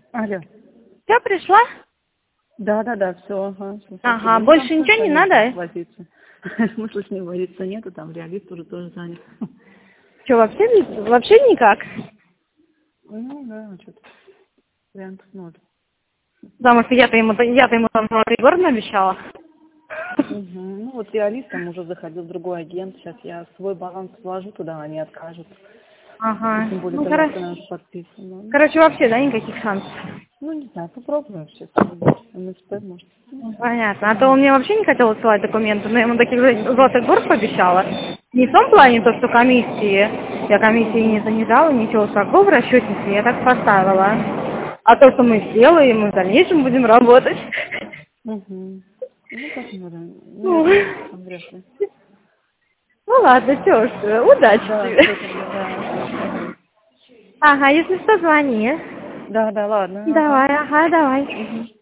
Алло. Все, пришла? Да, все, ага. Ага, больше ничего не надо? Возиться. Смысла с ним возиться нету, там реалист уже тоже занят. Что, вообще никак? Ну да, что-то вариантов ноль. Потому что я-то ему там Егорна обещала. Угу. Ну вот реалист там уже заходил другой агент, сейчас я свой баланс вложу туда, они откажут. Ага. И тем более Ну, договор подписан. короче, вообще, да, никаких шансов? Ну не знаю, попробуем сейчас. МСП может. Ну, понятно. А то он мне вообще не хотел отсылать документы, но я ему таких золотых гор пообещала. Не в том плане, то, что комиссии, я комиссии не занижала, ничего, шагов в расчетнике я так поставила. А то, что мы сделаем, мы в дальнейшем будем работать. Угу. Ну посмотрим. Ну, Ну, там вряд ли. ну ладно, все уж, удачи Да, тебе. все тогда, да. Ага, если что, звони. Да, ладно, ага. Давай, ага, давай. Угу.